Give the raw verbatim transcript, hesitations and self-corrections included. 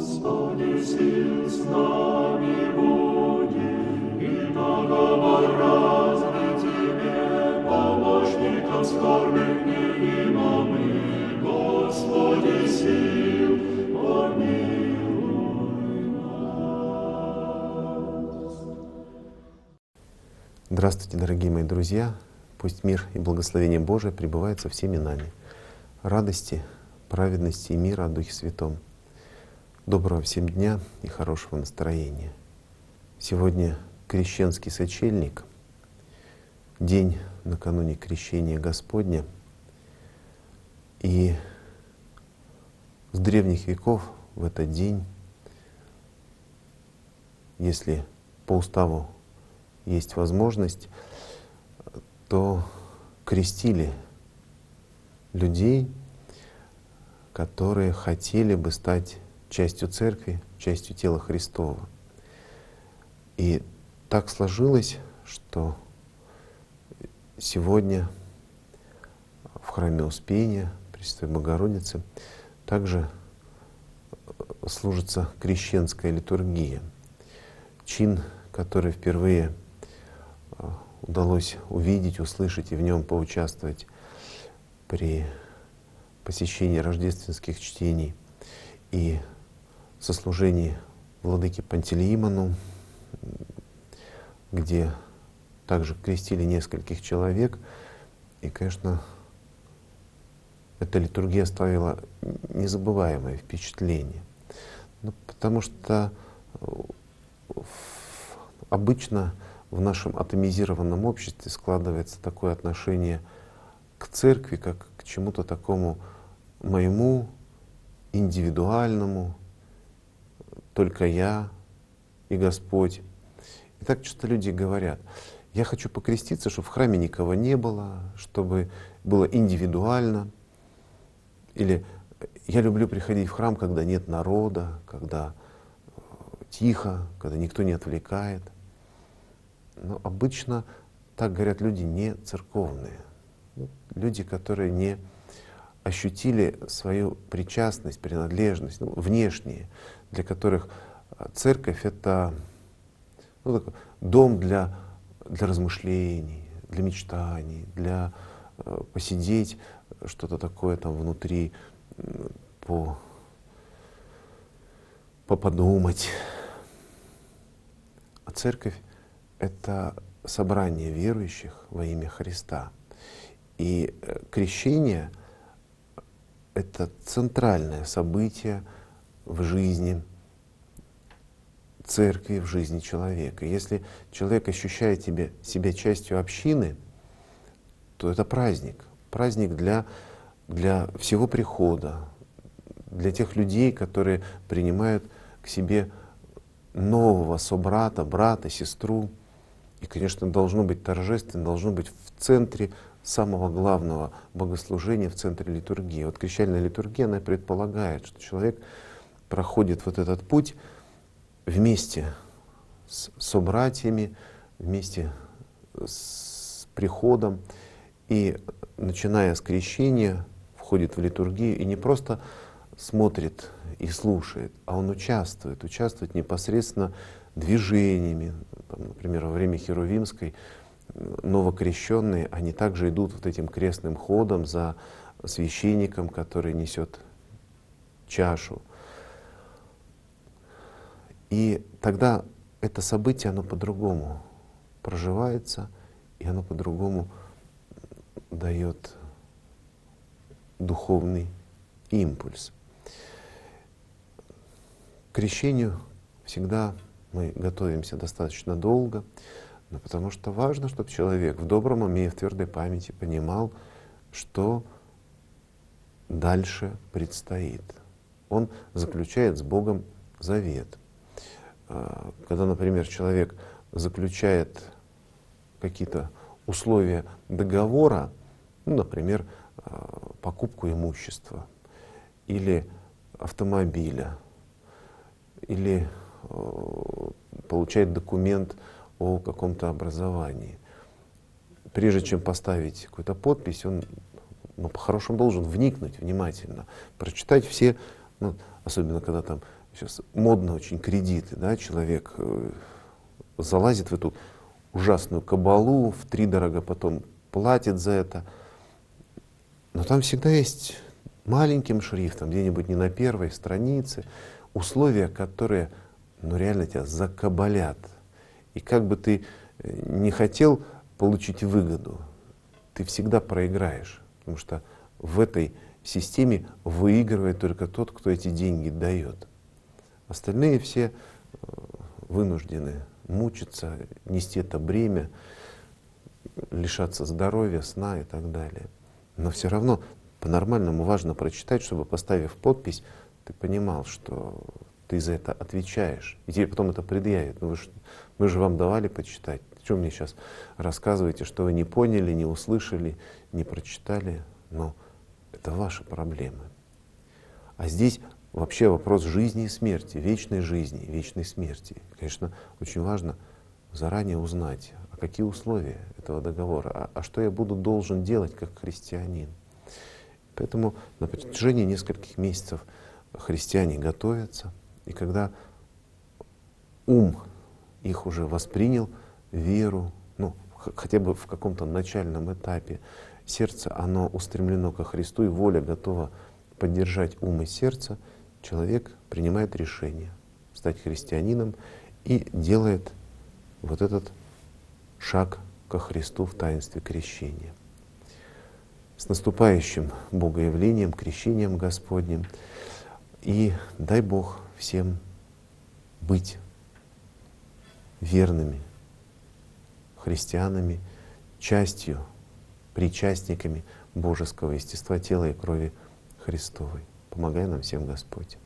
Господи, сил с нами буди, и договор разный Тебе, помощником скорбных невима мы, Господи, сил, помилуй нас. Здравствуйте, дорогие мои друзья! Пусть мир и благословение Божие пребывают со всеми нами. Радости, праведности и мира от Духе Святом. Доброго всем дня и хорошего настроения. Сегодня крещенский сочельник, день накануне крещения Господня. И с древних веков в этот день, если по уставу есть возможность, то крестили людей, которые хотели бы стать частью Церкви, частью тела Христова. И так сложилось, что сегодня в храме Успения Пресвятой Богородицы также служится крещенская литургия. Чин, который впервые удалось увидеть, услышать и в нем поучаствовать при посещении рождественских чтений и сослужении владыке Пантелеимону, где также крестили нескольких человек. И, конечно, эта литургия оставила незабываемое впечатление. Ну, потому что обычно в нашем атомизированном обществе складывается такое отношение к церкви, как к чему-то такому моему, индивидуальному, только я и Господь. И так часто люди говорят: я хочу покреститься, чтобы в храме никого не было, чтобы было индивидуально. Или я люблю приходить в храм, когда нет народа, когда тихо, когда никто не отвлекает. Но обычно так говорят люди не церковные, люди, которые не ощутили свою причастность, принадлежность, ну, внешние, для которых церковь — это ну, такой дом для, для размышлений, для мечтаний, для э, посидеть, что-то такое там внутри, э, по, поподумать. А церковь — это собрание верующих во имя Христа. И крещение — это центральное событие в жизни церкви, в жизни человека. Если человек ощущает себя, себя частью общины, то это праздник. Праздник для, для всего прихода, для тех людей, которые принимают к себе нового собрата, брата, сестру. И, конечно, должно быть торжественно, должно быть в центре самого главного богослужения, в центре литургии. Вот крещальная литургия, она предполагает, что человек проходит вот этот путь вместе с собратьями, вместе с приходом, и, начиная с крещения, входит в литургию и не просто смотрит и слушает, а он участвует, участвует непосредственно движениями. Там, например, во время Херувимской новокрещенные, они также идут вот этим крестным ходом за священником, который несет чашу. И тогда это событие, оно по-другому проживается, и оно по-другому дает духовный импульс. К крещению всегда мы готовимся достаточно долго, но потому что важно, чтобы человек в добром уме и в твердой памяти понимал, что дальше предстоит. Он заключает с Богом завет. Когда, например, человек заключает какие-то условия договора, ну, например, покупку имущества или автомобиля, или получает документ о каком-то образовании. Прежде чем поставить какую-то подпись, он ну, по-хорошему должен вникнуть внимательно, прочитать все, ну, особенно когда там сейчас модно очень кредиты, да, человек э, залазит в эту ужасную кабалу, втридорого потом платит за это. Но там всегда есть маленьким шрифтом, где-нибудь не на первой странице, условия, которые ну, реально тебя закабалят. И как бы ты не хотел получить выгоду, ты всегда проиграешь. Потому что в этой системе выигрывает только тот, кто эти деньги дает. Остальные все вынуждены мучиться, нести это бремя, лишаться здоровья, сна и так далее. Но все равно по-нормальному важно прочитать, чтобы, поставив подпись, ты понимал, что ты за это отвечаешь. И тебе потом это предъявят. Ну, вы ж, мы же вам давали почитать. Что мне сейчас рассказываете, что вы не поняли, не услышали, не прочитали? Но это ваши проблемы. А здесь вообще вопрос жизни и смерти, вечной жизни, вечной смерти. Конечно, очень важно заранее узнать, а какие условия этого договора, а, а что я буду должен делать как христианин. Поэтому на протяжении нескольких месяцев христиане готовятся, и когда ум их уже воспринял веру, ну, хотя бы в каком-то начальном этапе, сердце, оно устремлено ко Христу, и воля готова поддержать ум и сердце, человек принимает решение стать христианином и делает вот этот шаг ко Христу в таинстве крещения. С наступающим Богоявлением, крещением Господним. И дай Бог всем быть верными христианами, частью, причастниками божеского естества, тела и крови Христовой. Помогай нам всем Господь.